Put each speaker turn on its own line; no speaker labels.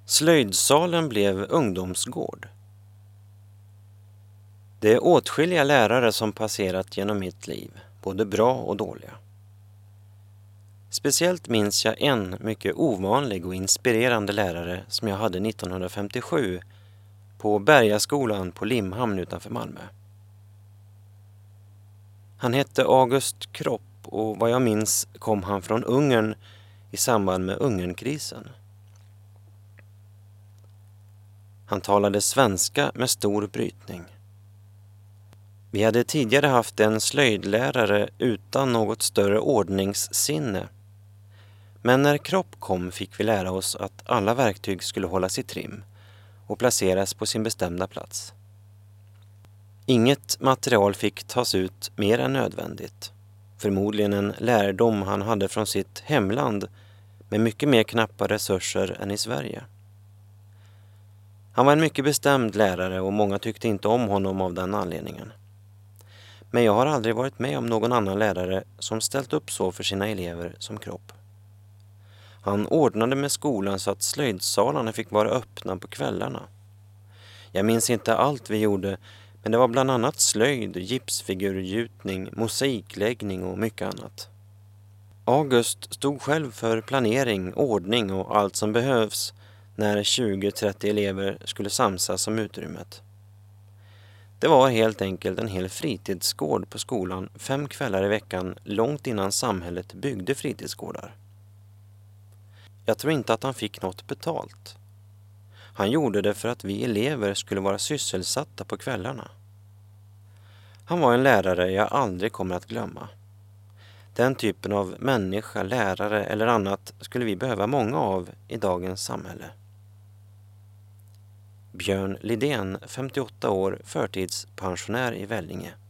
Slöjdsalen blev ungdomsgård. Det är åtskilliga lärare som passerat genom mitt liv, både bra och dåliga. Speciellt minns jag en mycket ovanlig och inspirerande lärare som jag hade 1957 på Bergaskolan på Limhamn utanför Malmö. Han hette August Kropp och vad jag minns kom han från Ungern i samband med Ungernkrisen. Han talade svenska med stor brytning. Vi hade tidigare haft en slöjdlärare utan något större ordningssinne. Men när Kropp kom fick vi lära oss att alla verktyg skulle hållas i trim och placeras på sin bestämda plats. Inget material fick tas ut mer än nödvändigt. Förmodligen en lärdom han hade från sitt hemland med mycket mer knappa resurser än i Sverige. Han var en mycket bestämd lärare och många tyckte inte om honom av den anledningen. Men jag har aldrig varit med om någon annan lärare som ställt upp så för sina elever som Kropp. Han ordnade med skolan så att slöjdsalarna fick vara öppna på kvällarna. Jag minns inte allt vi gjorde, men det var bland annat slöjd, gipsfigurgjutning, mosaikläggning och mycket annat. August stod själv för planering, ordning och allt som behövs när 20-30 elever skulle samsas om utrymmet. Det var helt enkelt en hel fritidsgård på skolan 5 kvällar i veckan långt innan samhället byggde fritidsgårdar. Jag tror inte att han fick något betalt. Han gjorde det för att vi elever skulle vara sysselsatta på kvällarna. Han var en lärare jag aldrig kommer att glömma. Den typen av människa, lärare eller annat skulle vi behöva många av i dagens samhälle. Björn Lidén, 58 år, förtidspensionär i Vellinge.